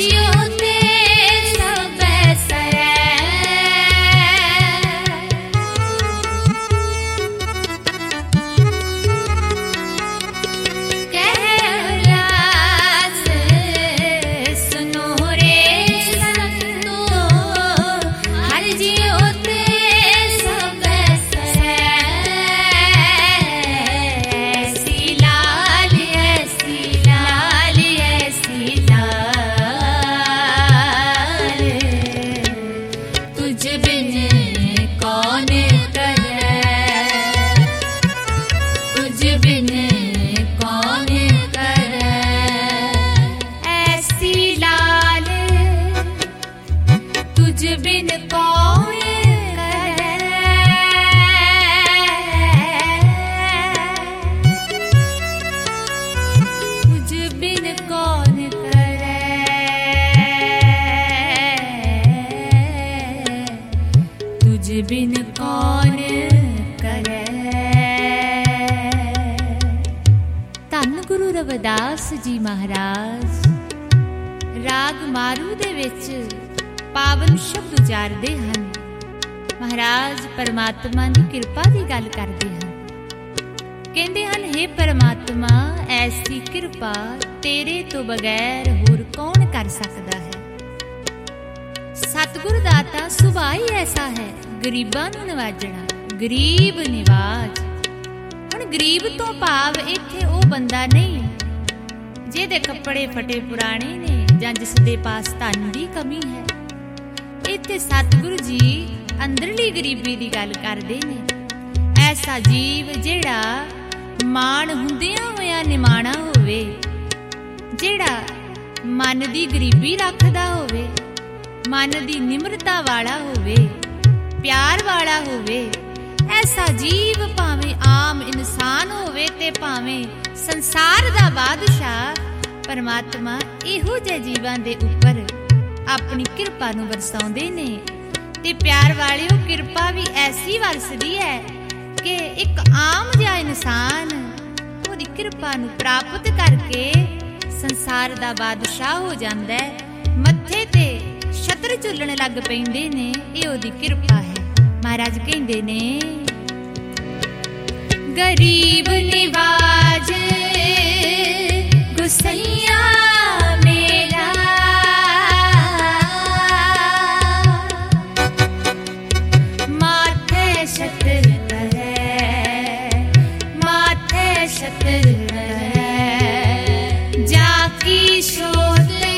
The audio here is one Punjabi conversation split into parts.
जियो ते सब सरै बिन कौन करे। धन गुरु रविदास जी महाराज राग मारू दे विच पावन शब्द उचारदे हन। महाराज परमात्मा की किरपा की गल करते हैं। कहते हैं, हे परमात्मा ऐसी किरपा तेरे तो बगैर होर कौन कर सकता है। सतगुर दाता सुभाਅ ही ऐसा है, गरीबां नूं नवाजना, गरीब निवाज। हुण गरीब तो भाव इत्थे वो बंदा नहीं जिहदे कपड़े फटे पुराने ने जां जिस दे पास धन दी कमी है। इत्थे सतगुरु जी अंदरली गरीबी दी गल करदे ने। ऐसा जीव जिहड़ा माण हुंदियां होइयां निमाणा होवे, जिहड़ा मन दी गरीबी रखदा होवे, मन दी निम्रता वाला होवे, प्यार वाला होवे। ऐसा जीव भावें आम इंसान होवे ते भावें संसार दा बादशाह, परमात्मा इहो जे जीवां दे उपर अपनी किरपा नूं वरसाउंदे ने। ते प्यार वालिओ किरपा भी ऐसी वरसदी है कि एक आम जिहा इंसान ओहदी किरपा नूं प्राप्त करके संसार दा बादशाह हो जांदा है। मत्थे ते छत्र झुलण लग पैंदे ने, ये ओहदी किरपा है। महाराज कहंदे ने, गरीब निवाज गुसैया मेरा, माथे छत्र है, माथे छत्र है, जाकी शोध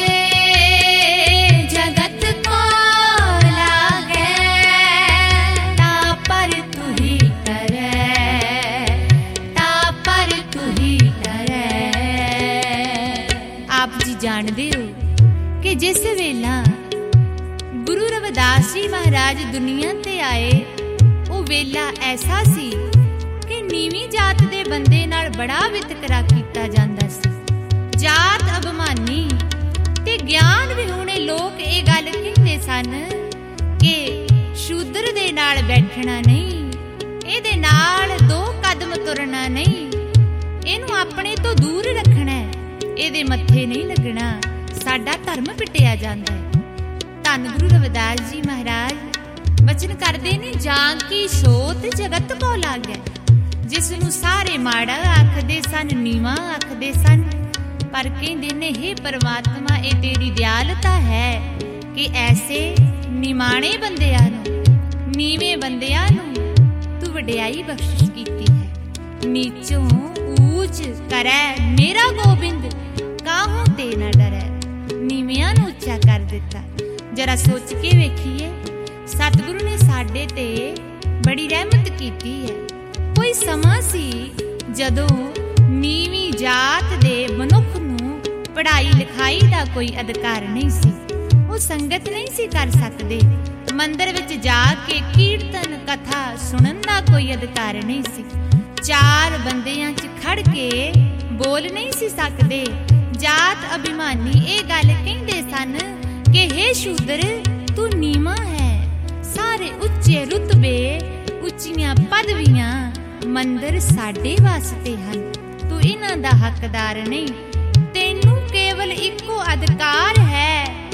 जानदे हो कि जिस वेला गुरु रविदास जी महाराज दुनिया ते आए, वो वेला ऐसा सी कि नीवीं जात दे बंदे नाल बड़ा वितकरा कीता जांदा सी। जात अभिमानी ते ज्ञान विहूणे लोग ये गल कहंदे सन कि शूद्र दे नाल बैठना नहीं, इहदे नाल दो कदम तुरना नहीं, इहनूं अपने तो दूर रखना है, ਇਹਦੇ ਮੱਥੇ ਨਹੀਂ ਲੱਗਣਾ, ਸਾਡਾ ਧਰਮ ਪਿੱਟਿਆ ਜਾਂਦਾ ਹੈ। ਧੰਨ ਗੁਰੂ ਰਵਿਦਾਸ ਜੀ ਮਹਾਰਾਜ ਬਚਨ ਕਰਦੇ ਨੇ, ਜਾਂ ਕੀ ਛੋਤ ਜਗਤ ਕੋ ਲਾਗੈ, ਜਿਸ ਨੂੰ ਸਾਰੇ ਮਾੜਾ ਆਖਦੇ ਸਨ, ਨੀਵਾਂ ਆਖਦੇ ਸਨ, ਪਰ ਕਹਿੰਦੇ ਨੇ, ਹੇ ਪਰਮਾਤਮਾ ਇਹ ਤੇਰੀ ਦਿਆਲਤਾ ਹੈ ਕਿ ਐਸੇ ਨਿਮਾਣੇ ਬੰਦਿਆਂ ਨੂੰ, ਨੀਵੇਂ ਬੰਦਿਆਂ ਨੂੰ ਤੂੰ ਵਡਿਆਈ ਬਖਸ਼ਿਸ਼ ਕੀਤੀ ਹੈ। ਨੀਚੋਂ ਊਚ ਕਰੈ ਮੇਰਾ ਗੋਬਿੰਦ, ਕਾਹੋਂ ਤੇ ਨਾ ਡਰੈ, ਨੀਵਿਆਂ ਨੂੰ ਉੱਚਾ ਕਰ ਦਿੱਤਾ। ਜਰਾ ਸੋਚ ਕੇ ਵੇਖੀਏ, ਸਤਿਗੁਰੂ ਨੇ ਸਾਡੇ ਤੇ ਬੜੀ ਰਹਿਮਤ ਕੀਤੀ ਹੈ। ਕੋਈ ਸਮਾਂ ਸੀ ਜਦੋਂ ਨੀਵੀਂ ਜਾਤ ਦੇ ਮਨੁੱਖ ਨੂੰ ਪੜ੍ਹਾਈ ਲਿਖਾਈ ਦਾ ਕੋਈ ਅਧਿਕਾਰ ਨਹੀਂ ਸੀ, ਉਹ ਸੰਗਤ ਨਹੀਂ ਸੀ ਕਰ ਸਕਦੇ, ਮੰਦਰ ਵਿੱਚ ਜਾ ਕੇ ਕੀਰਤਨ ਕਥਾ ਸੁਣਨ ਦਾ ਕੋਈ ਅਧਿਕਾਰ ਨਹੀਂ ਸੀ, ਚਾਰ ਬੰਦਿਆਂ 'ਚ ਖੜ ਕੇ ਬੋਲ ਨਹੀਂ ਸੀ ਸਕਦੇ। ਜਾਤ ਅਭਿਮਾਨੀ ਇਹ ਗੱਲ ਕਹਿੰਦੇ ਸਨ ਕਿ ਹੇ ਸ਼ੂਦਰ ਤੂੰ ਨੀਵਾਂ ਹੈ, ਸਾਰੇ ਉੱਚੇ ਰੁਤਬੇ, ਉੱਚੀਆਂ ਪਦਵੀਆਂ ਮੰਦਰ ਸਾਡੇ ਵਾਸਤੇ ਹਨ, ਤੂੰ ਇਹਨਾਂ ਦਾ ਹੱਕਦਾਰ ਨਹੀਂ, ਤੈਨੂੰ ਕੇਵਲ ਇੱਕੋ ਅਧਿਕਾਰ ਹੈ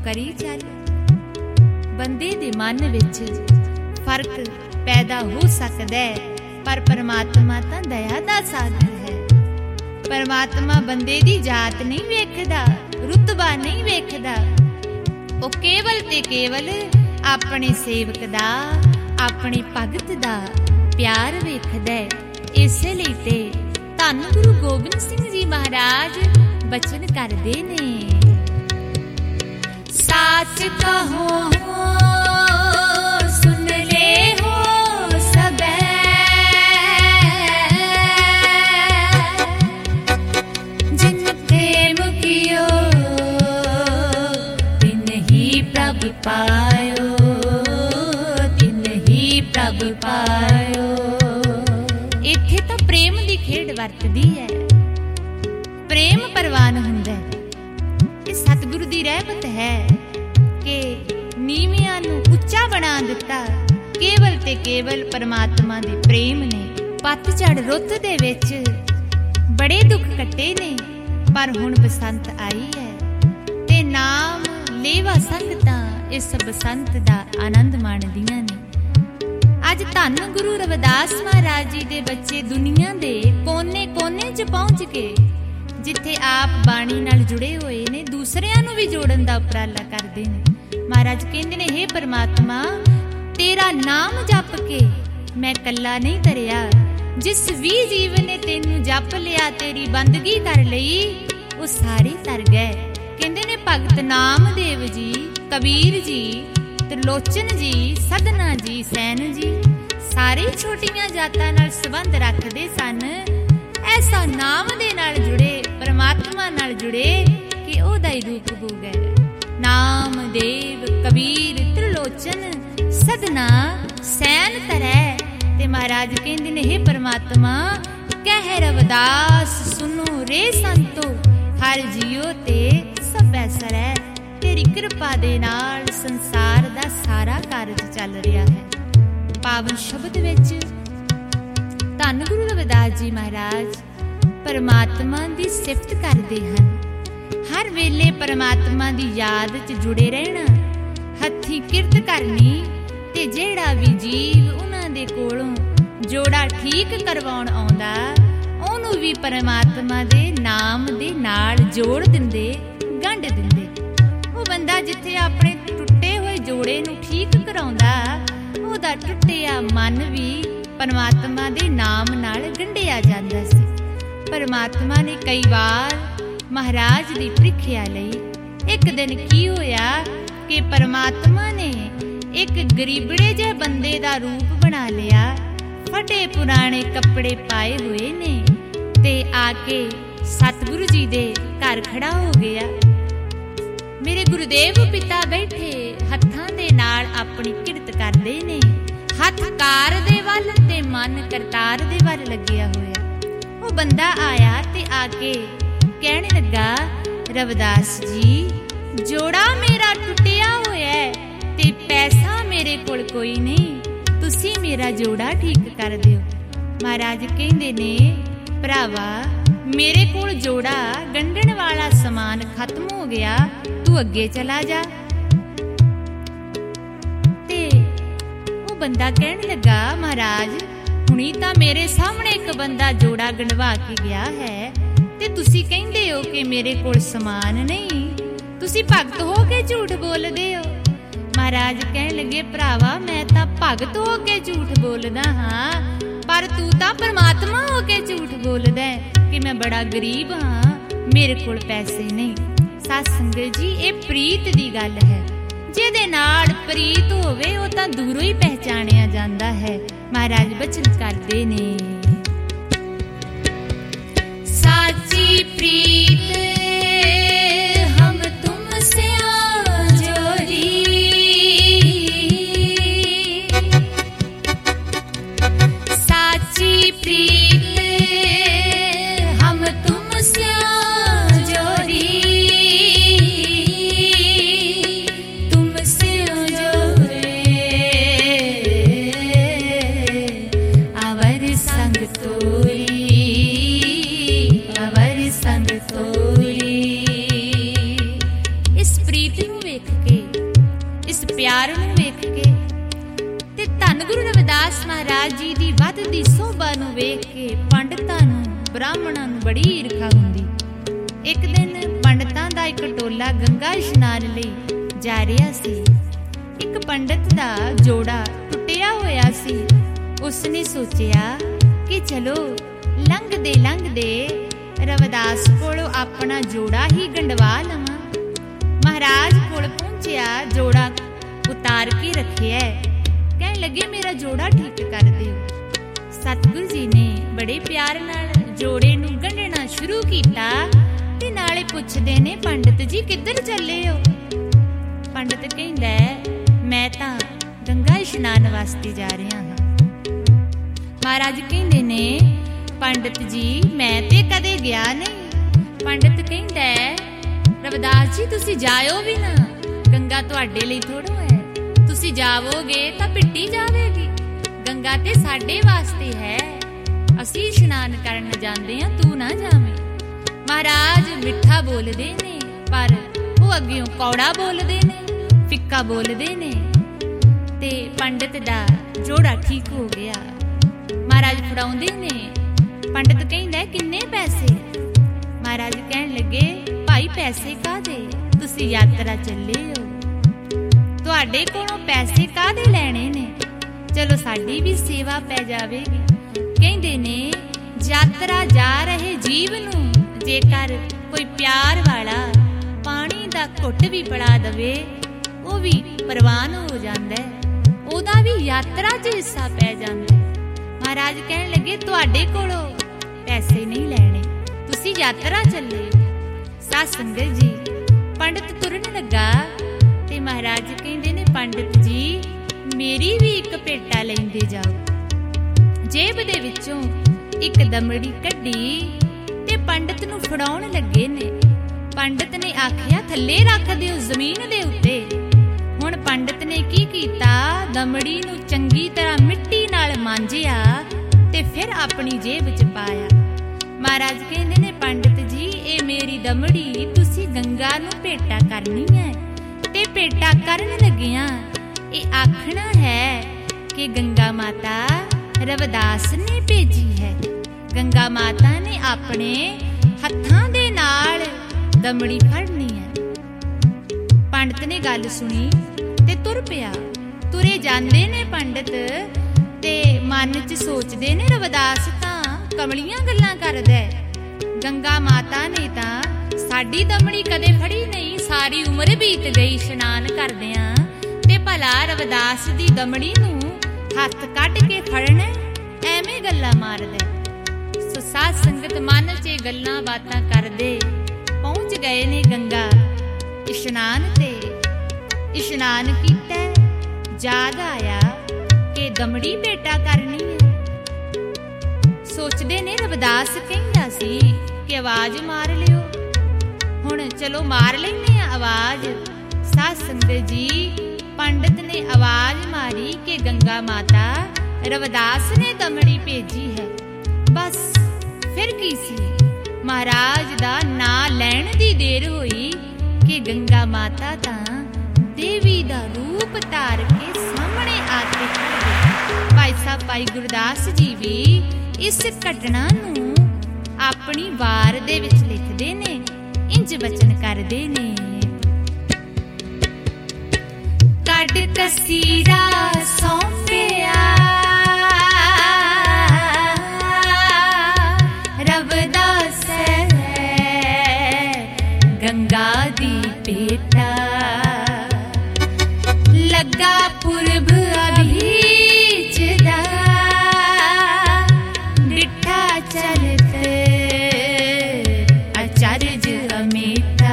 करी चल। बंदे दे मन विच फर्क पैदा हो सकदा है, पर परमात्मा तां दया दा सागर है। परमात्मा बंदे दी जात नहीं वेखदा, रुतबा नहीं वेखदा, ओ केवल ते केवल अपने सेवक दा, अपने भगत दा प्यार वेखदा है। इसे लई ते धन गुरु गोबिंद सिंह जी महाराज बचन करदे ने, साच कहो सुन ले हो सबे, जिन प्रेम कियो तिन ही प्रभ पायो, तिन ही प्रभ पायो। इत्थे तो प्रेम दी खेड वरतदी है, प्रेम परवान हुंदा है। ये सतगुरु दी रहमत है कि नीवियां नूं उच्चा बना दिता केवल ते केवल परमात्मा दे प्रेम ने। पतझड़ रुੱਤ दे विच बड़े दुख कट्टे ने, पर हुण बसंत आई है ते नाम लेवा संगतां इस बसंत दा आनंद माणदियां ने। अज धन गुरु रविदास महाराज जी दे बच्चे दुनिया दे कोने कोने च पहुंच के जिथे आप बाणी नाल जुड़े होए ने, दूसरियां नूं भी जोड़न दा उपराला करदे ने। महाराज कहंदे ने, हे परमात्मा तेरा नाम जप के मैं कल्ला नहीं तरिया, जिस भी जीव ने तेनू जप लिया, तेरी बंदगी कर लई, वो सारे तर गए। कहंदे ने भगत नामदेव जी, कबीर जी, त्रिलोचन जी, सदना जी, सैन जी सारे छोटियां जातां नाल संबंध रखदे सन। ऐसा नाम दे नाल जुड़े, परमात्मा नाल जुड़े कि ओदा ही रूप हो गए। नामदेव, कबीर, त्रिलोचन, सदना, सैन तरै ते महाराज कहंदे ने, हे परमात्मा कह रविदास सुनो रे संतो, हर जियो ते सब ऐसर है। तेरी कृपा दे नाल संसार दा सारा कारज चल रहा है। पावन शब्द विच धन गुरु रविदास जी महाराज परमात्मा दी सिफत करदे हन। हर वेले परमात्मा दी याद च जुड़े रहना, हत्थी किरत करनी ते जेड़ा भी जीव उन्हां दे कोलों जोड़ा ठीक करवाउण आउंदा, ओनू भी परमात्मा दे नाम दे नाल जोड़ दिंदे, गंढ दिंदे। वो बंदा जिथे अपने टुੱਟੇ होए जोड़े नू ठीक कराउंदा, ਉਹਦਾ ਟੁੱਟਿਆ ਮਨ ਵੀ ਪਰਮਾਤਮਾ ਦੇ ਨਾਮ ਨਾਲ ਗੰਢਿਆ ਜਾਂਦਾ ਸੀ। ਪਰਮਾਤਮਾ ਨੇ ਕਈ ਵਾਰ ਮਹਾਰਾਜ ਦੀ ਪ੍ਰੀਖਿਆ ਲਈ। ਇੱਕ ਦਿਨ ਕੀ ਹੋਇਆ ਕਿ ਪਰਮਾਤਮਾ ਨੇ ਇੱਕ ਗਰੀਬੜੇ ਜਿਹੇ ਬੰਦੇ ਦਾ ਰੂਪ ਬਣਾ ਲਿਆ, ਫਟੇ ਪੁਰਾਣੇ ਕੱਪੜੇ ਪਾਏ ਹੋਏ ਨੇ, ਤੇ ਆ ਕੇ ਸਤਿਗੁਰੂ ਜੀ ਦੇ ਘਰ ਖੜਾ ਹੋ ਗਿਆ। ਮੇਰੇ ਗੁਰੂਦੇਵ ਪਿਤਾ ਬੈਠੇ ਹੱਥਾਂ ਦੇ ਨਾਲ ਆਪਣੀ ਕਿਰਤ ਕਰਦੇ ਨੇ, ਹੱਥ ਕਾਰ ਦੇ ਵੱਲ ਤੇ ਮਨ ਕਰਤਾਰ ਦੇ ਵੱਲ ਲੱਗਿਆ ਹੋਇਆ। ਉਹ ਬੰਦਾ ਆਇਆ ਤੇ ਆ ਕੇ ਕਹਿਣ ਲੱਗਾ, ਰਵਿਦਾਸ ਜੀ ਜੋੜਾ ਮੇਰਾ ਟੁੱਟਿਆ ਹੋਇਆ ਤੇ ਪੈਸਾ ਮੇਰੇ ਕੋਲ ਕੋਈ ਨਹੀਂ, ਤੁਸੀਂ ਮੇਰਾ ਜੋੜਾ ਠੀਕ ਕਰ ਦਿਓ। ਮਹਾਰਾਜ ਕਹਿੰਦੇ ਨੇ, ਭਰਾਵਾ ਮੇਰੇ ਕੋਲ ਜੋੜਾ ਗੰਢਣ ਵਾਲਾ ਸਮਾਨ ਖਤਮ ਹੋ ਗਿਆ, ਤੂੰ ਅੱਗੇ ਚਲਾ ਜਾ। ਤੇ ਉਹ ਬੰਦਾ ਕਹਿਣ ਲੱਗਾ, ਮਹਾਰਾਜ ਹੁਣੀ ਤਾਂ ਮੇਰੇ ਸਾਹਮਣੇ ਇੱਕ ਬੰਦਾ ਜੋੜਾ ਗੰਢਵਾ ਕੇ ਗਿਆ ਹੈ ਤੇ ਤੁਸੀਂ ਕਹਿੰਦੇ ਹੋ ਕਿ ਮੇਰੇ ਕੋਲ ਸਮਾਨ ਨਹੀਂ, ਤੁਸੀਂ ਭਗਤ ਹੋ ਕੇ ਝੂਠ ਬੋਲਦੇ ਹੋ। ਮਹਾਰਾਜ ਕਹਿਣ ਲੱਗੇ, ਭਰਾਵਾ ਮੈਂ ਤਾਂ ਭਗਤ ਹੋ ਕੇ ਝੂਠ ਬੋਲਦਾ ਹਾਂ, ਪਰ ਤੂੰ ਤਾਂ ਪਰਮਾਤਮਾ ਹੋ ਕੇ ਝੂਠ ਬੋਲਦਾ ਕਿ ਮੈਂ ਬੜਾ ਗਰੀਬ ਹਾਂ, ਮੇਰੇ ਕੋਲ ਪੈਸੇ ਨਹੀਂ। ਸਾਧ ਸੰਗਤ ਜੀ, ਇਹ ਪ੍ਰੀਤ ਦੀ ਗੱਲ ਹੈ। ਜਿਹਦੇ ਨਾਲ ਪ੍ਰੀਤ ਹੋਵੇ ਉਹ ਤਾਂ ਦੂਰੋਂ ਹੀ ਪਹਿਚਾਣਿਆ ਜਾਂਦਾ ਹੈ। ਮਹਾਰਾਜ ਬਚਨ ਕਰਦੇ ਨੇ, ਸਾਚੀ ਪ੍ਰੀਤ ਹਮ ਤੁਮ ਸੇ ਜੋਰੀ, ਸਾਚੀ ਪ੍ਰੀਤ ਹਮ ਤੁਮ ਸੇ ਜੋਰੀ, ਤੁਮ ਸੇ ਜੋਰੇ ਅਵਰ ਸੰਗ ਤੋਰੀ, ਅਵਰ ਸੰਗ ਰਵਿਦਾਸ जी ਦੀ ਵੱਧਦੀ ਸੋਭਾ ਨੂੰ ਵੇਖ ਕੇ ਪੰਡਤਾਂ ਨੂੰ ਬ੍ਰਾਹਮਣਾਂ ਨੂੰ ਬੜੀ ਈਰਖਾ ਹੁੰਦੀ। ਇੱਕ ਦਿਨ ਪੰਡਤਾਂ ਦਾ ਇੱਕ ਟੋਲਾ ਗੰਗਾ ਇਸ਼ਨਾਨ ਲਈ ਜਾ ਰਿਹਾ ਸੀ। ਇੱਕ ਪੰਡਤ ਦਾ ਜੋੜਾ ਟੁੱਟਿਆ ਹੋਇਆ ਸੀ। ਉਸਨੇ ਸੋਚਿਆ ਕਿ ਚਲੋ ਲੰਘਦੇ ਲੰਘਦੇ ਰਵਿਦਾਸ ਕੋਲੋਂ ਆਪਣਾ ਜੋੜਾ ਹੀ ਗੰਢਵਾ ਲਵਾਂ। ਮਹਾਰਾਜ ਕੋਲ ਪਹੁੰਚਿਆ, ਜੋੜਾ ਉਤਾਰ ਕੇ ਰੱਖਿਆ। ਕਹਿਣ ਲੱਗੇ ਮੇਰਾ ਜੋੜਾ ਠੀਕ ਕਰ ਦਿਓ। ਸਤਿਗੁਰੂ ਜੀ ਨੇ ਬੜੇ ਪਿਆਰ ਨਾਲ ਜੋੜੇ ਨੂੰ ਗੰਢਣਾ ਸ਼ੁਰੂ ਕੀਤਾ ਤੇ ਨਾਲੇ ਪੁੱਛਦੇ ਨੇ, ਪੰਡਤ ਜੀ ਕਿੱਧਰ ਚੱਲੇ ਹੋ? ਪੰਡਤ ਕਹਿੰਦਾ ਮੈਂ ਤਾਂ ਗੰਗਾ ਇਸ਼ਨਾਨ ਵਾਸਤੇ ਜਾ ਰਿਹਾ ਹਾਂ। ਮਹਾਰਾਜ ਕਹਿੰਦੇ ਨੇ ਪੰਡਤ ਜੀ ਮੈਂ ਤੇ ਕਦੇ ਗਿਆ ਨਹੀਂ। ਪੰਡਤ ਕਹਿੰਦਾ ਰਵਿਦਾਸ ਜੀ ਤੁਸੀਂ ਜਾਇਓ ਵੀ ਨਾ, ਗੰਗਾ ਤੁਹਾਡੇ ਲਈ ਥੋੜ੍ਹਾ ਹੈ। ਤੁਸੀਂ ਜਾਵੋਗੇ ਤਾਂ ਪਿੱਟੀ ਜਾਵੇਗੀ। ਗੰਗਾ ਤੇ ਸਾਡੇ ਵਾਸਤੇ ਹੈ, ਅਸੀਂ ਇਸ਼ਨਾਨ ਕਰਨ ਜਾਂਦੇ ਹਾਂ, ਤੂੰ ਨਾ ਜਾਵੇਂ। ਮਹਾਰਾਜ ਮਿੱਠਾ ਬੋਲਦੇ ਨੇ ਪਰ ਉਹ ਅੱਗਿਓਂ ਕੌੜਾ ਬੋਲਦੇ ਨੇ, ਫਿੱਕਾ ਬੋਲਦੇ ਨੇ ਤੇ ਪੰਡਤ ਦਾ ਜੋੜਾ ਠੀਕ ਹੋ ਗਿਆ। ਮਹਾਰਾਜ ਫੜਾਉਂਦੇ ਨੇ। ਪੰਡਤ ਕਹਿੰਦਾ ਕਿੰਨੇ ਪੈਸੇ? ਮਹਾਰਾਜ ਕਹਿਣ ਲੱਗੇ ਭਾਈ ਪੈਸੇ ਕਾਹਦੇ, ਤੁਸੀਂ ਯਾਤਰਾ ਚੱਲੇ ਹੋ, ਤੁਹਾਡੇ ਕੋਲੋਂ ਪੈਸੇ ਕਾਹਦੇ ਲੈਣੇ ਨੇ? ਚਲੋ ਸਾਡੀ ਵੀ ਸੇਵਾ ਪੈ ਜਾਵੇਗੀ। ਕਹਿੰਦੇ ਨੇ ਯਾਤਰਾ ਜਾ ਰਹੇ ਜੀਵ ਨੂੰ ਜੇਕਰ ਕੋਈ ਪਿਆਰ ਵਾਲਾ ਪਾਣੀ ਦਾ ਘੁੱਟ ਵੀ ਪਿਲਾ ਦਵੇ ਉਹ ਵੀ ਪ੍ਰਵਾਨ ਹੋ ਜਾਂਦਾ, ਉਹਦਾ ਵੀ ਯਾਤਰਾ 'ਚ ਹਿੱਸਾ ਪੈ ਜਾਂਦਾ। ਮਹਾਰਾਜ ਕਹਿਣ ਲੱਗੇ ਤੁਹਾਡੇ ਕੋਲੋਂ ਪੈਸੇ ਨਹੀਂ ਲੈਣੇ, ਤੁਸੀਂ ਯਾਤਰਾ ਚੱਲੇ। ਸਾਧ ਸੰਗਤ ਜੀ ਪੰਡਤ ਤੁਰਨ ਲੱਗਾ ਤੇ ਮਹਾਰਾਜ ਕਹਿੰਦੇ ਨੇ ਪੰਡਤ ਜੀ ਮੇਰੀ ਵੀ ਇੱਕ ਭੇਟਾ ਲੈਂਦੇ ਜਾਓ। ਜੇਬ ਦੇ ਵਿੱਚੋਂ ਇੱਕ ਦਮੜੀ ਕੱਢੀ ਤੇ ਪੰਡਤ ਨੂੰ ਫੜਾਉਣ ਲੱਗੇ ਨੇ। ਪੰਡਤ ਨੇ ਆਖਿਆ ਥੱਲੇ ਰੱਖ ਦਿਓ ਜ਼ਮੀਨ ਦੇ ਉੱਤੇ। ਹੁਣ ਪੰਡਤ ਨੇ ਕੀ ਕੀਤਾ, ਦਮੜੀ ਨੂੰ ਚੰਗੀ ਤਰ੍ਹਾਂ ਮਿੱਟੀ ਨਾਲ ਮਾਂਜਿਆ ਤੇ ਫਿਰ ਆਪਣੀ ਜੇਬ 'ਚ ਪਾਇਆ। ਮਹਾਰਾਜ ਕਹਿੰਦੇ ਨੇ ਪੰਡਤ ਜੀ ਇਹ ਮੇਰੀ ਦਮੜੀ ਤੁਸੀਂ ਗੰਗਾ ਨੂੰ ਭੇਟਾ ਕਰਨੀ ਹੈ ਤੇ ਭੇਟਾ ਕਰਨ ਲੱਗਿਆ ਇਹ ਆਖਣਾ ਹੈ ਕਿ ਗੰਗਾ ਮਾਤਾ ਰਵਿਦਾਸ ਨੇ ਭੇਜੀ ਹੈ। ਗੰਗਾ ਮਾਤਾ ਨੇ ਆਪਣੇ ਹੱਥਾਂ ਦੇ ਨਾਲ ਦਮੜੀ ਫੜਨੀ ਹੈ। ਪੰਡਤ ਨੇ ਗੱਲ ਸੁਣੀ ਤੇ ਤੁਰ ਪਿਆ। ਤੁਰੇ ਜਾਂਦੇ ਨੇ ਪੰਡਤ ਤੇ ਮਨ 'ਚ ਸੋਚਦੇ ਨੇ ਰਵਿਦਾਸ ਤਾਂ ਕਮਲੀਆਂ ਗੱਲਾਂ ਕਰਦਾ, ਗੰਗਾ ਮਾਤਾ ਨੇ ਤਾਂ ਸਾਡੀ ਦਮੜੀ ਕਦੇ ਫੜੀ ਨਹੀਂ, ਸਾਰੀ ਉਮਰ ਬੀਤ ਗਈ ਇਸ਼ਨਾਨ ਕਰਦਿਆਂ ਤੇ ਭਲਾ ਰਵਿਦਾਸ ਦੀ ਦਮੜੀ ਨੂੰ ਹੱਥ ਕੱਢ ਕੇ ਫੜਨਾ, ਐਵੇਂ ਗੱਲਾਂ ਮਾਰਦਾ। ਸੋ ਸਾਧ ਸੰਗਤ ਮਨ 'ਚ ਗੱਲਾਂ ਬਾਤਾਂ ਕਰਦੇ ਪਹੁੰਚ ਗਏ ਨੇ ਗੰਗਾ ਇਸ਼ਨਾਨ ਤੇ। ਇਸ਼ਨਾਨ ਕੀਤਾ, ਯਾਦ ਆਇਆ ਕਿ ਦਮੜੀ ਭੇਟਾ ਕਰਨੀ ਹੈ। ਸੋਚਦੇ ਨੇ ਰਵਿਦਾਸ ਕਹਿੰਦਾ ਸੀ ਕਿ ਆਵਾਜ਼ ਮਾਰ ਲਿਓ, ਹੁਣ ਚਲੋ ਮਾਰ ਲੈਂਦੇ ਆ ਆਵਾਜ਼। ਸਾਧ ਸੰਗਤ ਜੀ ਪੰਡਤ ਨੇ ਆਵਾਜ਼ ਮਾਰੀ ਕਿ ਗੰਗਾ ਮਾਤਾ ਰਵਿਦਾਸ ਨੇ ਦਮੜੀ ਭੇਜੀ ਹੈ। ਬਸ ਫਿਰ ਕੀ ਸੀ, ਮਹਾਰਾਜ ਦਾ ਨਾਂ ਲੈਣ ਦੀ ਦੇਰ ਹੋਈ ਕਿ ਗੰਗਾ ਮਾਤਾ ਤਾਂ ਦੇਵੀ ਦਾ ਰੂਪ ਧਾਰ ਕੇ ਸਾਹਮਣੇ ਆ ਕੇ ਖੜ ਗਈ। ਭਾਈ ਸਾਹਿਬ ਭਾਈ ਗੁਰਦਾਸ ਜੀ ਵੀ ਇਸ ਘਟਨਾ ਨੂੰ ਆਪਣੀ ਵਾਰ ਦੇ ਵਿੱਚ ਲਿਖਦੇ ਨੇ, ਇੰਜ ਬਚਨ ਕਰਦੇ ਨੇ। ਕੱਢ ਕਸੀਰਾ ਸੌਂਪਿਆ ਰਵਿਦਾਸ ਗੰਗਾ ਦੀ ਭੇਟਾ, ਲੱਗਾ ਪੁਰਬ ਅਭੀਚ ਦਾ ਡਿੱਠਾ ਚਲਤ ਅਚਰਜ ਅਮੇਟਾ,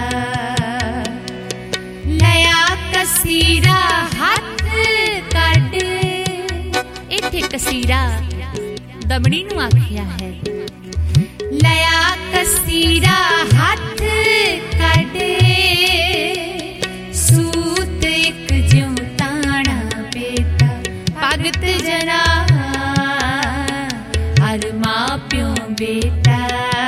ਲਿਆ ਕਸੀਰਾ ਹੱਥ ਕੱਢ। ਇੱਥੇ ਕਸੀਰਾ ਦਮੜੀ ਨੂੰ ਆਖਿਆ ਹੈ। ਲਿਆ ਕਸੀਰਾ ਹੱਥ ਕੱਢ, ਸੂਤ ਇੱਕ ਜਿਉਂ ਤਾਣਾ ਬੇਟਾ, ਭਗਤ ਜਨਾ ਹਰ ਮਾਂ ਪਿਓ ਬੇਟਾ,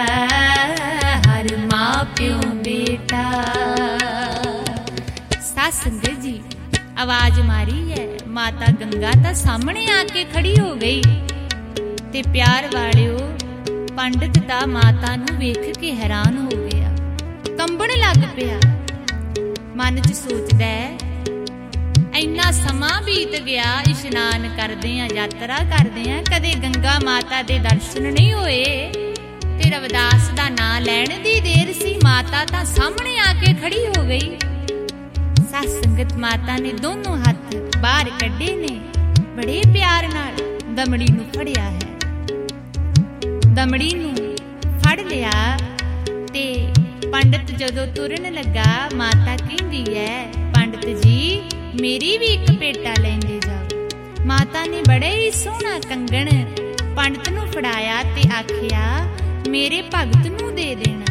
ਹਰ ਮਾਂ ਪਿਓ ਬੇਟਾ। ਸਾਧ ਸੰਗਤ ਜੀ ਆਵਾਜ਼ ਮਾਰੀ ਹੈ। ਮਾਤਾ ਗੰਗਾ ਤਾਂ ਸਾਹਮਣੇ ਆ ਕੇ ਖੜੀ ਹੋ ਗਈ ਤੇ ਪਿਆਰ ਵਾਲਿਓ ਪੰਡਤ ਤਾਂ ਮਾਤਾ ਨੂੰ ਵੇਖ ਕੇ ਹੈਰਾਨ ਹੋ ਗਿਆ, ਕੰਬਣ ਲੱਗ ਪਿਆ। ਮਨ 'ਚ ਸੋਚਦਾ ਇੰਨਾ ਸਮਾਂ ਬੀਤ ਗਿਆ, ਇਸ਼ਨਾਨ ਕਰਦੇ ਆ, ਯਾਤਰਾ ਕਰਦੇ ਆ, ਕਦੇ ਗੰਗਾ ਮਾਤਾ ਦੇ ਦਰਸ਼ਨ ਨਹੀਂ ਹੋਏ ਤੇ ਰਵਿਦਾਸ ਦਾ ਨਾਂ ਲੈਣ ਦੀ ਦੇਰ ਸੀ, ਮਾਤਾ ਤਾਂ ਸਾਹਮਣੇ ਆ ਕੇ ਖੜੀ ਹੋ ਗਈ। ਸਾਧ ਸੰਗਤ ਮਾਤਾ ਨੇ ਦੋਨੋਂ ਹੱਥ ਬਾਹਰ ਕੱਢੇ ਨੇ, ਬੜੇ ਪਿਆਰ ਨਾਲ ਦਮੜੀ ਨੂੰ ਫੜਿਆ ਹੈ। ਦਮੜੀ ਨੂੰ ਫੜ ਲਿਆ ਤੇ ਪੰਡਤ ਜਦੋਂ ਤੁਰਨ ਲੱਗਾ, ਮਾਤਾ ਕਹਿੰਦੀ ਹੈ, ਪੰਡਤ ਜੀ ਮੇਰੀ ਵੀ ਇੱਕ ਪੇਟਾ ਲੈਂਦੇ ਜਾਓ। ਮਾਤਾ ਨੇ ਬੜੇ ਹੀ ਸੋਹਣਾ ਕੰਗਣ ਪੰਡਤ ਨੂੰ ਫੜਾਇਆ ਤੇ ਆਖਿਆ, ਮੇਰੇ ਭਗਤ ਨੂੰ ਦੇ ਦੇਣਾ।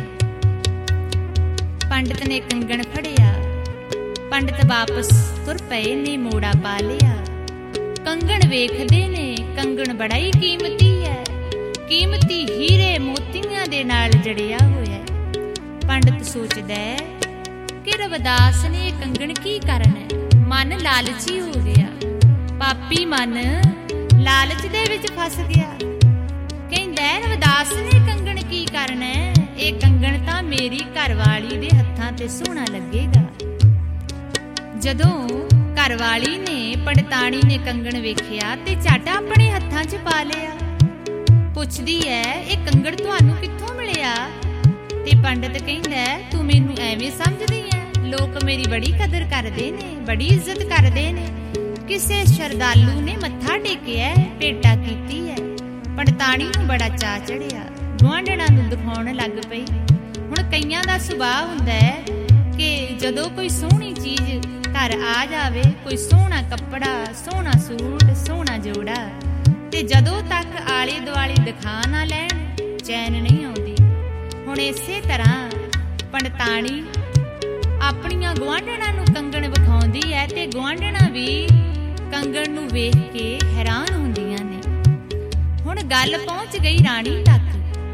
ਪੰਡਤ ਨੇ ਕੰਗਣ ਫੜਿਆ, ਪੰਡਤ ਵਾਪਸ ਤੁਰ ਪਏ ਨੇ, ਮੋੜਾ ਪਾ ਲਿਆ। ਕੰਗਣ ਵੇਖਦੇ ਨੇ, ਕੰਗਣ ਬੜਾ ਹੀ ਕੀਮਤੀ ਹੈ, ਕੀਮਤੀ ਹੀਰੇ ਮੋਤੀਆਂ ਦੇ ਨਾਲ ਜੜਿਆ ਹੋਇਆ। ਪੰਡਤ ਸੋਚਦਾ ਕਿ ਰਵਿਦਾਸ ਨੇ ਕੰਗਣ ਕੀ ਕਰਨਾ ਹੈ। ਮਨ ਲਾਲਚੀ ਹੋ ਗਿਆ, ਪਾਪੀ ਮਨ ਲਾਲਚ ਦੇ ਵਿੱਚ ਫਸ ਗਿਆ। ਕਹਿੰਦਾ ਰਵਿਦਾਸ ਨੇ ਕੰਗਣ ਕੀ ਕਰਨਾ ਹੈ, ਇਹ ਕੰਗਣ ਤਾਂ ਮੇਰੀ ਘਰਵਾਲੀ ਦੇ ਹੱਥਾਂ ਤੇ ਸੋਹਣਾ ਲੱਗੇਗਾ। ਜਦੋਂ ਘਰਵਾਲੀ ਨੇ, ਪੰਡਤਾਣੀ ਨੇ ਕੰਗਣ ਵੇਖਿਆ ਤੇ ਝੱਟ ਆਪਣੇ ਹੱਥਾਂ 'ਚ ਪਾ ਲਿਆ। ਪੁੱਛਦੀ ਹੈ, ਇਹ ਕੰਗਣ ਤੁਹਾਨੂੰ ਕਿੱਥੋਂ ਮਿਲਿਆ? ਤੇ ਪੰਡਤ ਕਹਿੰਦਾ, ਤੂੰ ਮੈਨੂੰ ਐਵੇਂ ਸਮਝਦੀ ਹੈ, ਲੋਕ ਮੇਰੀ ਬੜੀ ਕਦਰ ਕਰਦੇ ਨੇ, ਬੜੀ ਇੱਜ਼ਤ ਕਰਦੇ ਨੇ। ਕਿਸੇ ਸ਼ਰਧਾਲੂ ਨੇ ਮੱਥਾ ਟੇਕਿਆ, ਭੇਟਾ ਕੀਤੀ ਹੈ। ਪੰਡਤਾਣੀ ਨੂੰ ਬੜਾ ਚਾਅ ਚੜਿਆ, ਗੁਆਂਢਣਾਂ ਨੂੰ ਦਿਖਾਉਣ ਲੱਗ ਪਈ। ਹੁਣ ਕਈਆਂ ਦਾ ਸੁਭਾਅ ਹੁੰਦਾ ਹੈ ਕਿ ਜਦੋਂ ਕੋਈ ਸੋਹਣੀ ਚੀਜ਼ ਘਰ ਆ ਜਾਵੇ, ਕੋਈ ਸੋਹਣਾ ਕੱਪੜਾ, ਸੋਹਣਾ ਸੂਟ, ਸੋਹਣਾ ਜੋੜਾ, ਤੇ ਜਦੋਂ ਤੱਕ ਆਲੇ ਦੁਆਲੇ ਦਿਖਾ ਨਾ ਲੈਣ, ਚੈਨ ਨਹੀਂ ਆਉਂਦੀ। ਹੁਣ ਇਸੇ ਤਰ੍ਹਾਂ ਪੰਡਤਾਣੀ ਆਪਣੀਆਂ ਗੁਆਂਢਣਾਂ ਨੂੰ ਕੰਗਣ ਵਿਖਾਉਂਦੀ ਹੈ ਤੇ ਗੁਆਂਢਣਾਂ ਵੀ ਕੰਗਣ ਨੂੰ ਵੇਖ ਕੇ ਹੈਰਾਨ ਹੁੰਦੀਆਂ ਨੇ। ਹੁਣ ਗੱਲ ਪਹੁੰਚ ਗਈ ਰਾਣੀ ਤੱਕ।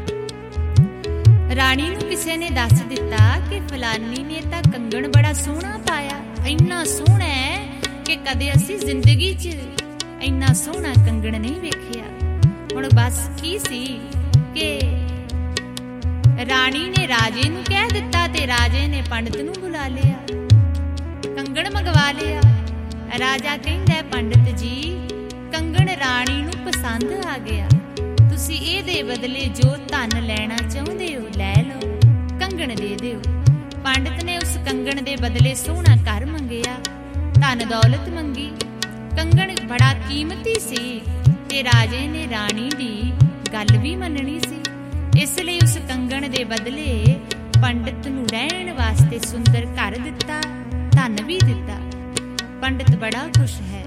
ਰਾਣੀ ਨੂੰ ਕਿਸੇ ਨੇ ਦੱਸ ਦਿੱਤਾ ਕਿ ਫਲਾਨੀ ਨੇ ਤਾਂ ਕੰਗਣ ਬੜਾ ਸੋਹਣਾ ਪਾਇਆ, ਇੰਨਾ ਸੋਹਣਾ ਹੈ ਕਿ ਕਦੇ ਅਸੀਂ ਜ਼ਿੰਦਗੀ 'ਚ ਇੰਨਾ ਸੋਹਣਾ ਕੰਗਣ ਨਹੀਂ ਵੇਖਿਆ। ਹੁਣ ਬਸ ਕੀ ਸੀ ਕਿ ਰਾਣੀ ਨੇ ਰਾਜੇ ਨੂੰ ਕਹਿ ਦਿੱਤਾ ਤੇ ਰਾਜੇ ਨੇ ਪੰਡਤ ਨੂੰ ਬੁਲਾ ਲਿਆ, ਕੰਗਣ ਮੰਗਵਾ ਲਿਆ। ਰਾਜਾ ਕਹਿੰਦਾ, ਪੰਡਤ ਜੀ ਕੰਗਣ ਰਾਣੀ ਨੂੰ ਪਸੰਦ ਆ ਗਿਆ, ਤੁਸੀਂ ਇਹਦੇ ਬਦਲੇ ਜੋ ਧਨ ਲੈਣਾ ਚਾਹੁੰਦੇ ਹੋ ਲੈ ਲਓ, ਕੰਗਣ ਦੇ ਦਿਓ। ਪੰਡਤ ਨੇ ਉਸ ਕੰਗਣ ਦੇ ਬਦਲੇ ਸੋਹਣਾ ਘਰ ਮੰਗਿਆ, ਧਨ ਦੌਲਤ ਮੰਗੀ। ਕੰਗਣ ਬੜਾ ਕੀਮਤੀ ਸੀ ਤੇ ਰਾਜੇ ਨੇ ਰਾਣੀ ਦੀ ਗੱਲ ਵੀ ਮੰਨਣੀ ਸੀ, ਇਸ ਲਈ ਉਸ ਕੰਗਣ ਦੇ ਬਦਲੇ ਪੰਡਤ ਨੂੰ ਰਹਿਣ ਵਾਸਤੇ ਸੁੰਦਰ ਘਰ ਦਿੱਤਾ, ਧਨ ਵੀ ਦਿੱਤਾ। ਪੰਡਤ ਬੜਾ ਖੁਸ਼ ਹੈ,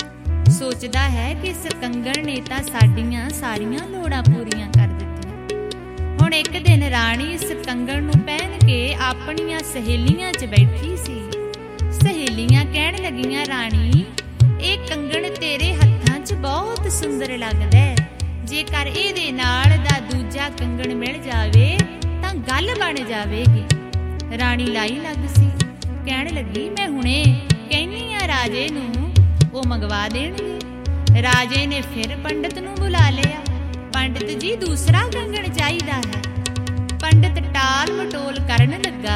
ਸੋਚਦਾ ਹੈ ਕਿ ਇਸ ਕੰਗਣ ਨੇ ਤਾਂ ਸਾਡੀਆਂ ਸਾਰੀਆਂ ਲੋੜਾਂ ਪੂਰੀਆਂ ਕਰ ਦਿੱਤੀਆਂ। ਹੁਣ ਇੱਕ ਦਿਨ ਰਾਣੀ ਇਸ ਕੰਗਣ ਨੂੰ ਪਹਿਨ ਕੇ ਆਪਣੀਆਂ ਸਹੇਲੀਆਂ 'ਚ ਬੈਠੀ ਸੀ। ਸਹੇਲੀਆਂ ਕਹਿਣ ਲੱਗੀਆਂ, ਰਾਣੀ ਇਹ ਕੰਗਣ ਤੇਰੇ ਹੱਥਾਂ 'ਚ ਬਹੁਤ ਸੁੰਦਰ ਲੱਗਦਾ ਹੈ, ਜੇਕਰ ਇਹਦੇ ਨਾਲ ਦਾ ਦੂਜਾ ਕੰਗਣ ਮਿਲ ਜਾਵੇ ਤਾਂ ਗੱਲ ਬਣ ਜਾਵੇਗੀ। ਰਾਣੀ ਲਾਈ ਲੱਗ ਸੀ, ਕਹਿਣ ਲੱਗੀ, ਮੈਂ ਹੁਣੇ ਕਹਿੰਦੀ ਆ ਰਾਜੇ ਨੂੰ, ਉਹ ਮੰਗਵਾ ਦੇਣਗੇ। ਰਾਜੇ ਨੇ ਫਿਰ ਪੰਡਤ ਨੂੰ ਬੁਲਾ ਲਿਆ, ਪੰਡਤ ਜੀ ਦੂਸਰਾ ਕੰਗਣ ਚਾਹੀਦਾ ਹੈ। ਪੰਡਤ ਟਾਲ ਮਟੋਲ ਕਰਨ ਲੱਗਾ।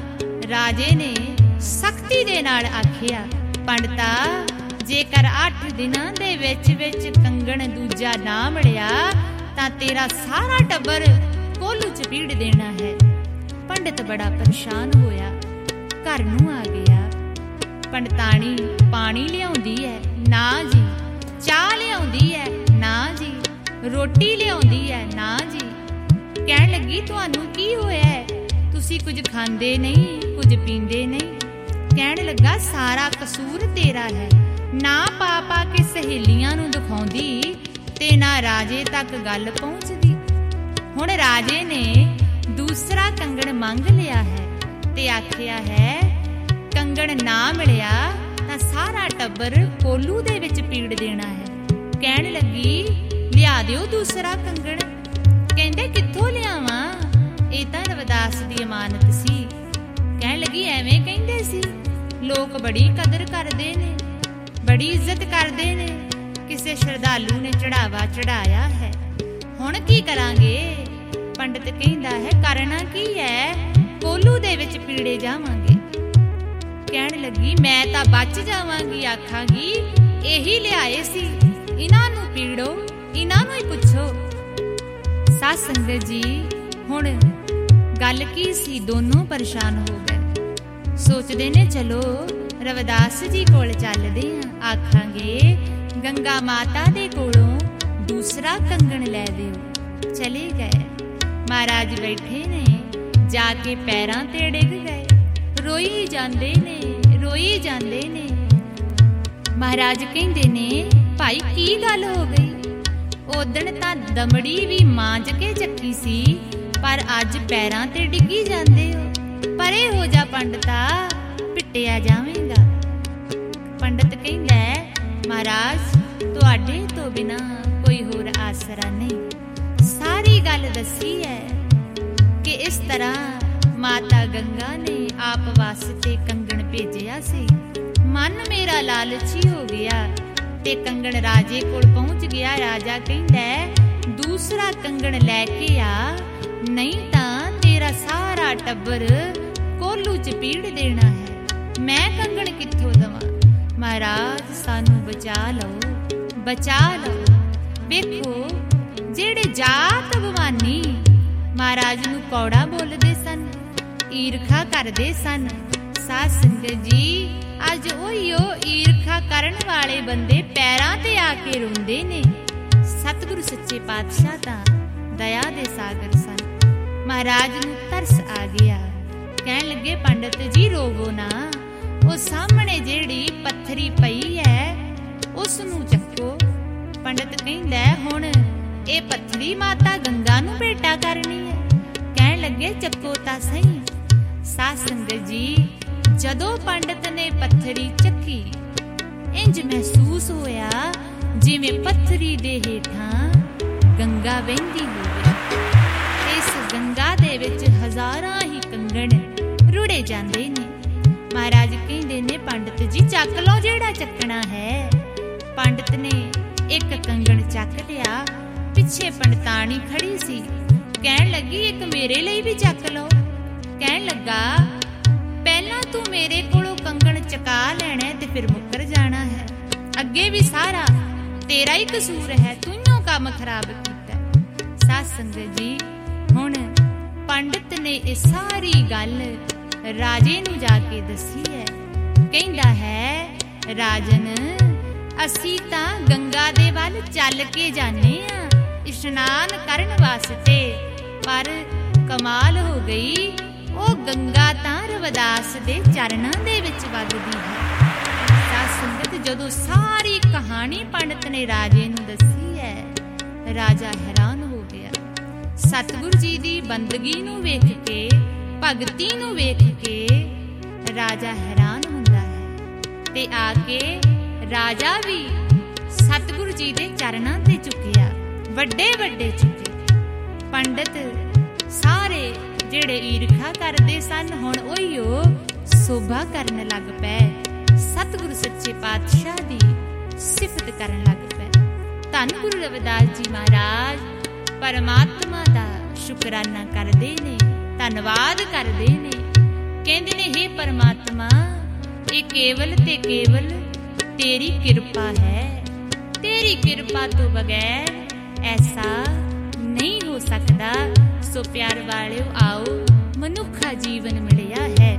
ਰਾਜੇ ਨੇ ਸਖਤੀ ਦੇ ਨਾਲ ਆਖਿਆ, ਪੰਡਤਾ ਜੇਕਰ 8 ਦਿਨਾਂ ਦੇ ਵਿੱਚ ਕੰਗਣ ਦੂਜਾ ਨਾ ਮਿਲਿਆ ਤਾਂ ਤੇਰਾ ਸਾਰਾ ਟੱਬਰ ਕੋਲੂ 'ਚ ਪੀੜ ਦੇਣਾ ਹੈ। ਪੰਡਤ ਬੜਾ ਪਰੇਸ਼ਾਨ ਹੋਇਆ, ਘਰ ਨੂੰ ਆ ਗਿਆ। ਪੰਡਤਾਣੀ ਪਾਣੀ ਲਿਆਉਂਦੀ ਹੈ, ਨਾ ਜੀ। ਚਾਹ ਲਿਆਉਂਦੀ ਹੈ, ਨਾ ਜੀ। ਰੋਟੀ ਲਿਆਉਂਦੀ ਹੈ, ਨਾ ਜੀ। ਕਹਿਣ ਲੱਗੀ, ਤੁਹਾਨੂੰ ਕੀ ਹੋਇਆ ਹੈ? ਤੁਸੀਂ ਕੁਝ ਖਾਂਦੇ ਨਹੀਂ, ਕੁਝ ਪੀਂਦੇ ਨਹੀਂ। ਕਹਿਣ ਲੱਗਾ, ਸਾਰਾ ਕਸੂਰ ਤੇਰਾ ਹੈ, ਨਾ ਪਾ ਪਾ ਕੇ ਸਹੇਲੀਆਂ ਨੂੰ ਦਿਖਾਉਂਦੀ ਤੇ ਨਾ ਰਾਜੇ ਤੱਕ ਗੱਲ ਪਹੁੰਚਦੀ। ਹੁਣ ਰਾਜੇ ਨੇ ਦੂਸਰਾ ਕੰਗਣ ਮੰਗ ਲਿਆ ਹੈ ਤੇ ਆਖਿਆ ਹੈ, ਕੰਗਣ ਨਾ ਮਿਲਿਆ ਤਾਂ ਸਾਰਾ ਟੱਬਰ ਕੋਲੂ ਦੇ ਵਿੱਚ ਪੀੜ ਦੇਣਾ ਹੈ। ਕਹਿਣ ਲੱਗੀ, ਲਿਆ ਦਿਓ ਦੂਸਰਾ ਕੰਗਣ। ਕਹਿੰਦੇ, ਕਿੱਥੋਂ ਲਿਆਵਾਂ? ਇਹ ਤਾਂ ਰਵਿਦਾਸ ਦੀ ਅਮਾਨਤ ਸੀ। ਕਹਿਣ ਲੱਗੀ, ਐਵੇਂ ਕਹਿੰਦੇ ਸੀ, ਲੋਕ ਬੜੀ ਕਦਰ ਕਰਦੇ ਨੇ, ਬੜੀ ਇੱਜ਼ਤ ਕਰਦੇ ਨੇ। ਕਿਸੇ ਸ਼ਰਧਾਲੂ ਨੇ ਚੜਾਵਾ ਚੜਾਇਆ ਹੈ, ਹੁਣ ਕੀ ਕਰਾਂਗੇ? ਪੰਡਤ ਕਹਿੰਦਾ ਹੈ, ਕਰਨਾ ਕੀ ਹੈ, ਕੋਲੂ ਦੇ ਵਿੱਚ ਪੀੜੇ ਜਾਵਾਂਗੇ। ਕਹਿਣ ਲੱਗੀ, ਮੈਂ ਤਾਂ ਬਚ ਜਾਵਾਂਗੀ, ਆਖਾਂਗੀ ਇਹੀ ਲਿਆਏ ਸੀ, ਇਹਨਾਂ ਨੂੰ ਪੀੜੋ, ਇਹਨਾਂ ਨੂੰ ਹੀ ਪੁੱਛੋ। ਸਾਧ ਸੰਗਤ ਜੀ, ਹੁਣ ਗੱਲ ਕੀ ਸੀ? ਦੋਨੋਂ ਪਰੇਸ਼ਾਨ ਹੋ ਗਏ। ਸੋਚਦੇ ਨੇ ਚਲੋ ਰਵਿਦਾਸ ਜੀ ਕੋਲ ਚੱਲਦੇ ਆਂ, ਆਖਾਂਗੇ ਗੰਗਾ ਮਾਤਾ ਦੇ ਕੋਲੋਂ ਦੂਸਰਾ ਕੰਗਣ ਲੈ ਦਿਓ। ਚਲੇ ਗਏ। ਮਹਾਰਾਜ ਬੈਠੇ ਨੇ, ਜਾ ਕੇ ਪੈਰਾਂ ਤੇ ਡਿੱਗ ਗਏ, ਰੋਈ ਜਾਂਦੇ ਨੇ, ਰੋਈ ਜਾਂਦੇ ਨੇ। ਮਹਾਰਾਜ ਕਹਿੰਦੇ ਨੇ, ਭਾਈ ਕੀ ਗੱਲ ਹੋ ਗਈ? ਉਦਣ ਤਾਂ ਦਮੜੀ ਵੀ ਮਾਂਜ ਕੇ ਚੱਕੀ ਸੀ, ਪਰ ਅੱਜ ਪੈਰਾਂ ਤੇ ਡਿੱਗੀ ਜਾਂਦੇ ਹੋ। ਪਰੇ ਹੋ ਜਾ ਪੰਡਤਾ, ਪਿੱਟਿਆ ਜਾਵੇਗਾ। ਪੰਡਤ ਕਹਿੰਦਾ, ਮਹਾਰਾਜ ਤੁਹਾਡੇ ਤੋਂ ਬਿਨਾਂ ਕੋਈ ਹੋਰ ਆਸਰਾ ਨਹੀਂ। ਸਾਰੀ ਗੱਲ ਦੱਸੀ ਹੈ ਕਿ ਇਸ ਤਰ੍ਹਾਂ ਮਾਤਾ ਗੰਗਾ ਨੇ ਆਪ ਵਾਸਤੇ ਕੰਗਣ ਭੇਜਿਆ ਸੀ। ਮਨ ਮੇਰਾ ਲਾਲਚੀ ਹੋ ਗਿਆ ਤੇ ਕੰਗਣ ਰਾਜੇ ਕੋਲ ਪਹੁੰਚ ਗਿਆ। ਰਾਜਾ ਕਹਿੰਦਾ, ਦੂਸਰਾ ਕੰਗਣ ਲੈ ਕੇ ਆ, ਨਹੀਂ ਤਾਂ ਤੇਰਾ ਸਾਰਾ ਟੱਬਰ ਕੋਲੂ ਚ ਪੀੜ ਦੇਣਾ ਹੈ। ਮੈਂ ਕੰਗਣ ਕਿੱਥੋਂ ਦਵਾਂ? ਮਹਾਰਾਜ ਸਾਨੂੰ ਬਚਾ ਲਓ, ਬਚਾ ਲਓ। ਵੇਖੋ, ਜਿਹੜੇ ਜਾਤ ਅਭਿਮਾਨੀ ਮਹਾਰਾਜ ਨੂੰ ਕੌੜਾ ਬੋਲਦੇ ਸਨ, ਈਰਖਾ ਕਰਦੇ ਸਨ, ਸਾਧ ਸੰਗਤ ਜੀ ਅੱਜ ਉਹੀਓ ਈਰਖਾ ਕਰਨ ਵਾਲੇ ਬੰਦੇ ਪੈਰਾਂ ਤੇ ਆ ਕੇ ਰੋਂਦੇ ਨੇ। ਸਤਿਗੁਰੂ ਸੱਚੇ ਪਾਤਸ਼ਾਹ ਤਾਂ ਦਇਆ ਦੇ ਸਾਗਰ ਸਨ। ਮਹਾਰਾਜ ਨੂੰ ਤਰਸ ਆ ਗਿਆ। ਕਹਿਣ ਲੱਗੇ, ਪੰਡਤ ਜੀ ਰੋਵੋ ਨਾ, ਉਹ ਸਾਹਮਣੇ ਜਿਹੜੀ ਪੱਥਰੀ ਪਈ ਹੈ ਉਸ ਨੂੰ ਚੱਕੋ। ਪੰਡਤ ਕਹਿੰਦਾ, ਹੁਣ ਇਹ ਪੱਥਰੀ ਮਾਤਾ ਗੰਗਾ ਨੂੰ ਭੇਟਾ ਕਰਨੀ ਹੈ। ਕਹਿਣ ਲੱਗੇ, ਚੱਕੋ ਤਾਂ ਸਹੀ। ਸਾਧ ਸੰਗਤ ਜੀ, ਜਦੋਂ ਪੰਡਤ ਨੇ ਪੱਥਰੀ ਚੱਕੀ, ਇੰਜ ਮਹਿਸੂਸ ਹੋਇਆ ਜਿਵੇਂ ਪੱਥਰੀ ਦੇ ਹੇਠਾਂ ਗੰਗਾ ਵਹਿੰਦੀ ਹੋਵੇ। ਇਸ ਗੰਗਾ ਦੇ ਵਿੱਚ ਹਜ਼ਾਰਾਂ ਹੀ ਕੰਗਣ ਰੁੜੇ ਜਾਂਦੇ ਨੇ। ਮਹਾਰਾਜ ਕਹਿੰਦੇ ਨੇ, ਪੰਡਤ ਜੀ ਚੱਕ ਲਓ ਜਿਹੜਾ ਚੱਕਣਾ ਹੈ। ਪੰਡਤ ਨੇ ਇੱਕ ਕੰਗਣ ਚੱਕ ਲਿਆ। ਪਿੱਛੇ ਪੰਡਤਾਣੀ ਖੜੀ ਸੀ, ਕਹਿਣ ਲੱਗੀ, ਇੱਕ ਮੇਰੇ ਲਈ ਵੀ ਚੱਕ ਲਓ। ਕਹਿਣ ਲੱਗਾ, ਪਹਿਲਾਂ ਤੂੰ ਮੇਰੇ ਕੋਲੋਂ ਕੰਗਣ ਚਕਾ ਲੈਣਾ ਤੇ ਫਿਰ ਮੁੱਕਰ ਜਾਣਾ ਹੈ। ਅੱਗੇ ਵੀ ਸਾਰਾ ਤੇਰਾ ਹੀ ਕਸੂਰ ਹੈ, ਤੂੰ ਹੀ ਕੰਮ ਖਰਾਬ ਕੀਤਾ। ਸਾਧ ਸੰਗਤ ਜੀ, ਹੁਣ ਪੰਡਤ ਨੇ ਇਹ ਸਾਰੀ ਗੱਲ ਰਾਜੇ ਨੂੰ ਜਾ ਕੇ ਦੱਸੀ ਹੈ। ਕਹਿੰਦਾ ਹੈ, ਰਾਜਨ ਅਸੀਂ ਤਾਂ ਗੰਗਾ ਦੇ ਵੱਲ ਚੱਲ ਕੇ ਜਾਂਦੇ ਆ ਇਸ਼ਨਾਨ ਕਰਨ ਵਾਸਤੇ, ਪਰ ਕਮਾਲ ਹੋ ਗਈ, ਉਹ ਗੰਗਾ ਤਾਂ ਰਵਿਦਾਸ ਦੇ ਚਰਨਾਂ ਦੇ ਵਿੱਚ ਵਗਦੀ ਹੈ। ਸਾਧ ਸੰਗਤ, ਜਦੋਂ ਸਾਰੀ ਕਹਾਣੀ ਪੰਡਤ ਨੇ ਰਾਜੇ ਨੂੰ ਦੱਸੀ ਹੈ, ਰਾਜਾ ਹੈਰਾਨ ਹੋ ਗਿਆ। ਸਤਿਗੁਰੂ ਜੀ ਦੀ ਬੰਦਗੀ ਨੂੰ ਵੇਖ ਕੇ, ਭਗਤੀ ਨੂੰ ਵੇਖ ਕੇ ਰਾਜਾ ਹੈਰਾਨ ਹੁੰਦਾ ਹੈ ਤੇ ਆ ਕੇ ਰਾਜਾ ਵੀ ਸਤਿਗੁਰੂ ਜੀ ਦੇ ਚਰਨਾਂ ਤੇ ਝੁਕਿਆ, ਵੱਡੇ ਵੱਡੇ ਝੁਕੇ। ਪੰਡਤ ਸਾਰੇ ਜਿਹੜੇ ਈਰਖਾ ਕਰਦੇ ਸਨ, ਹੁਣ ਉਹੀਓ ਸੋਭਾ ਕਰਨ ਲੱਗ ਪਏ, ਸਤਿਗੁਰੂ ਸੱਚੇ ਪਾਤਸ਼ਾਹ ਦੀ ਸਿਫਤ ਕਰਨ ਲੱਗ ਪਏ। ਧੰਨ ਗੁਰੂ ਰਵਿਦਾਸ ਜੀ ਮਹਾਰਾਜ ਪਰਮਾਤਮਾ ਦਾ ਸ਼ੁਕਰਾਨਾ ਕਰਦੇ ਨੇ, ਧੰਨਵਾਦ ਕਰਦੇ ਨੇ। ਕਹਿੰਦੇ ਨੇ, ਹੇ ਪਰਮਾਤਮਾ, ਇਹ ਕੇਵਲ ਤੇ ਕੇਵਲ ਤੇਰੀ ਕਿਰਪਾ ਹੈ। ਤੇਰੀ ਕਿਰਪਾ ਤੋਂ ਬਗੈਰ ਐਸਾ ਨਹੀਂ ਹੋ ਸਕਦਾ। ਸੋ ਪਿਆਰ ਵਾਲਿਓ, ਆਓ, ਮਨੁੱਖਾ ਜੀਵਨ ਮਿਲਿਆ ਹੈ।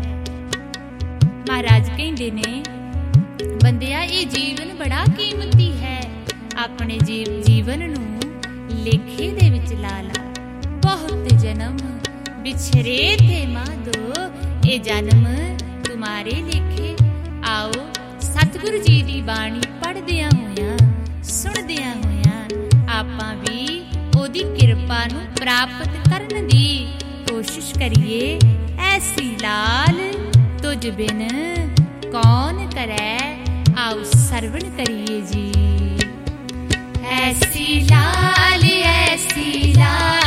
ਮਹਾਰਾਜ ਕਹਿੰਦੇ ਨੇ, ਬੰਦਿਆ ਇਹ ਜੀਵਨ ਬੜਾ ਕੀਮਤੀ ਹੈ, ਆਪਣੇ ਜੀਵਨ ਨੂੰ ਲੇਖੇ ਦੇ ਵਿੱਚ ਲਾ ਲਾ। ਬਹੁਤ ਜਨਮ ਵਿਛਰੇ ਥੇ ਮਾਧੋ, ਇਹ ਜਨਮ ਤੁਮਾਰੇ ਲੇਖੇ। ਆਓ ਸਤਿਗੁਰੂ ਜੀ ਦੀ ਬਾਣੀ ਪੜ੍ਹਦਿਆਂ ਹੋਇਆਂ, ਸੁਣਦਿਆਂ ਹੋਇਆਂ ਆਪਾਂ ਵੀ ਉਹਦੀ ਕਿਰਪਾ ਨੂੰ ਪ੍ਰਾਪਤ ਕਰਨ ਦੀ ਕੋਸ਼ਿਸ਼ ਕਰੀਏ। ਐਸੀ ਲਾਲ ਤੁਝ ਬਿਨ ਕੌਣ ਕਰੈ, ਆਓ ਸਰਵਣ ਕਰੀਏ ਜੀ। ਐਸੀ ਲਾਲ, ਐਸੀ ਲਾਲ।